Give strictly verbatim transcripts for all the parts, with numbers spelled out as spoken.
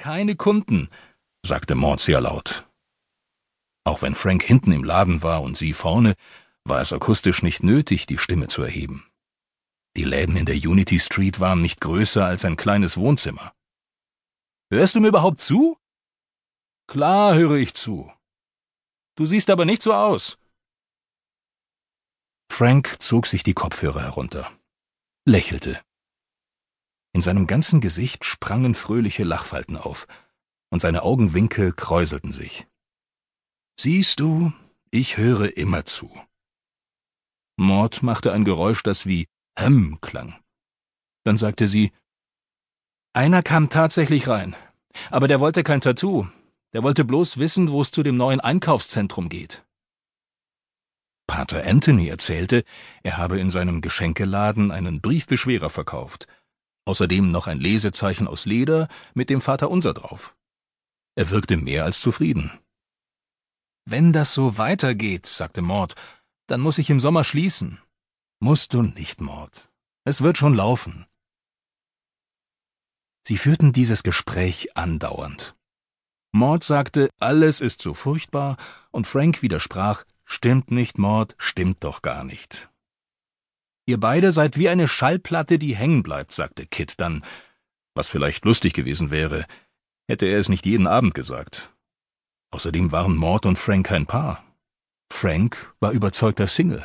keine Kunden«, sagte Maud sehr laut. Auch wenn Frank hinten im Laden war und sie vorne, war es akustisch nicht nötig, die Stimme zu erheben. Die Läden in der Unity Street waren nicht größer als ein kleines Wohnzimmer. »Hörst du mir überhaupt zu?« »Klar höre ich zu. Du siehst aber nicht so aus.« Frank zog sich die Kopfhörer herunter, lächelte. In seinem ganzen Gesicht sprangen fröhliche Lachfalten auf, und seine Augenwinkel kräuselten sich. »Siehst du, ich höre immer zu.« Maud machte ein Geräusch, das wie »Hm« klang. Dann sagte sie, »Einer kam tatsächlich rein, aber der wollte kein Tattoo. Der wollte bloß wissen, wo es zu dem neuen Einkaufszentrum geht.« Pater Anthony erzählte, er habe in seinem Geschenkeladen einen Briefbeschwerer verkauft, außerdem noch ein Lesezeichen aus Leder mit dem Vaterunser drauf. Er wirkte mehr als zufrieden. »Wenn das so weitergeht«, sagte Maud, »dann muss ich im Sommer schließen.« »Musst du nicht, Maud. Es wird schon laufen.« Sie führten dieses Gespräch andauernd. Maud sagte, alles ist so furchtbar, und Frank widersprach, »Stimmt nicht, Maud, stimmt doch gar nicht.« »Ihr beide seid wie eine Schallplatte, die hängen bleibt«, sagte Kit dann, was vielleicht lustig gewesen wäre, hätte er es nicht jeden Abend gesagt. Außerdem waren Maud und Frank kein Paar. Frank war überzeugter Single.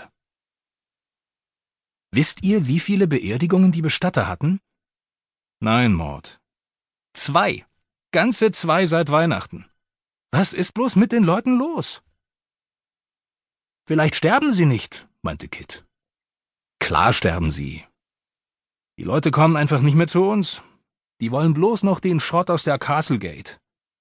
»Wisst ihr, wie viele Beerdigungen die Bestatter hatten?« »Nein, Maud.« »Zwei. Ganze zwei seit Weihnachten. Was ist bloß mit den Leuten los?« »Vielleicht sterben sie nicht«, meinte Kit. »Klar sterben sie. Die Leute kommen einfach nicht mehr zu uns. Die wollen bloß noch den Schrott aus der Castlegate.«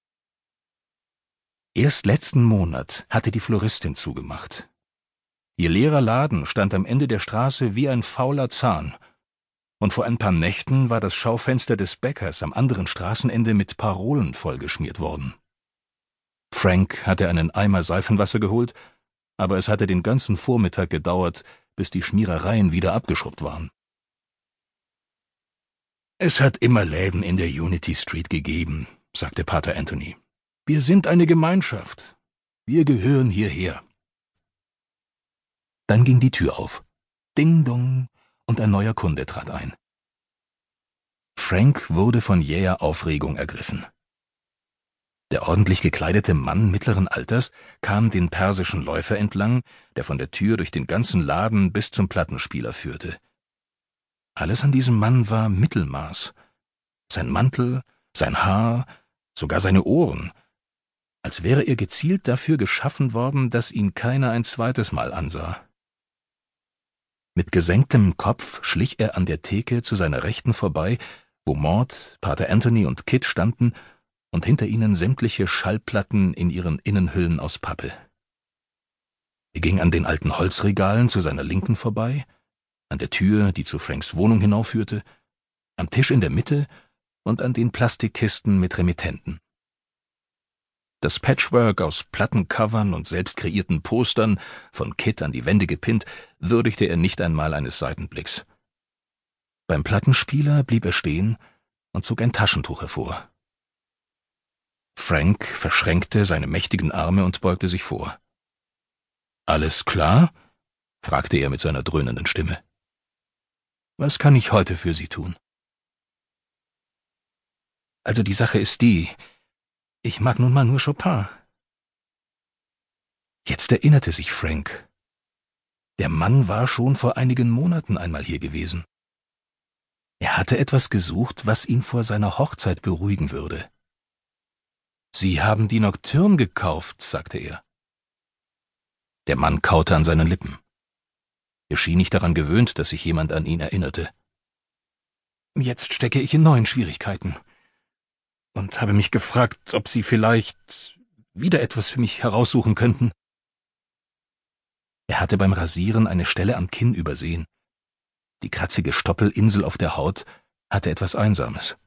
Erst letzten Monat hatte die Floristin zugemacht. Ihr leerer Laden stand am Ende der Straße wie ein fauler Zahn, und vor ein paar Nächten war das Schaufenster des Bäckers am anderen Straßenende mit Parolen vollgeschmiert worden. Frank hatte einen Eimer Seifenwasser geholt, aber es hatte den ganzen Vormittag gedauert, bis die Schmierereien wieder abgeschrubbt waren. »Es hat immer Läden in der Unity Street gegeben«, sagte Pater Anthony. »Wir sind eine Gemeinschaft. Wir gehören hierher.« Dann ging die Tür auf. Ding dong, und ein neuer Kunde trat ein. Frank wurde von jäher Aufregung ergriffen. Der ordentlich gekleidete Mann mittleren Alters kam den persischen Läufer entlang, der von der Tür durch den ganzen Laden bis zum Plattenspieler führte. Alles an diesem Mann war Mittelmaß. Sein Mantel, sein Haar, sogar seine Ohren, als wäre er gezielt dafür geschaffen worden, dass ihn keiner ein zweites Mal ansah. Mit gesenktem Kopf schlich er an der Theke zu seiner Rechten vorbei, wo Maud, Pater Anthony und Kit standen, und hinter ihnen sämtliche Schallplatten in ihren Innenhüllen aus Pappe. Er ging an den alten Holzregalen zu seiner Linken vorbei, an der Tür, die zu Franks Wohnung hinaufführte, am Tisch in der Mitte und an den Plastikkisten mit Remittenten. Das Patchwork aus Plattencovern und selbst kreierten Postern, von Kit an die Wände gepinnt, würdigte er nicht einmal eines Seitenblicks. Beim Plattenspieler blieb er stehen und zog ein Taschentuch hervor. Frank verschränkte seine mächtigen Arme und beugte sich vor. »Alles klar?« fragte er mit seiner dröhnenden Stimme. »Was kann ich heute für Sie tun?« »Also die Sache ist die, ich mag nun mal nur Chopin.« Jetzt erinnerte sich Frank. Der Mann war schon vor einigen Monaten einmal hier gewesen. Er hatte etwas gesucht, was ihn vor seiner Hochzeit beruhigen würde. »Sie haben die Nocturne gekauft«, sagte er. Der Mann kaute an seinen Lippen. Er schien nicht daran gewöhnt, dass sich jemand an ihn erinnerte. »Jetzt stecke ich in neuen Schwierigkeiten und habe mich gefragt, ob Sie vielleicht wieder etwas für mich heraussuchen könnten.« Er hatte beim Rasieren eine Stelle am Kinn übersehen. Die kratzige Stoppelinsel auf der Haut hatte etwas Einsames.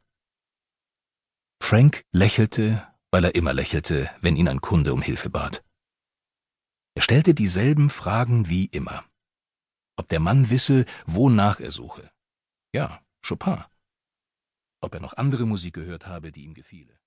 Frank lächelte, weil er immer lächelte, wenn ihn ein Kunde um Hilfe bat. Er stellte dieselben Fragen wie immer. Ob der Mann wisse, wonach er suche. Ja, Chopin. Ob er noch andere Musik gehört habe, die ihm gefiele.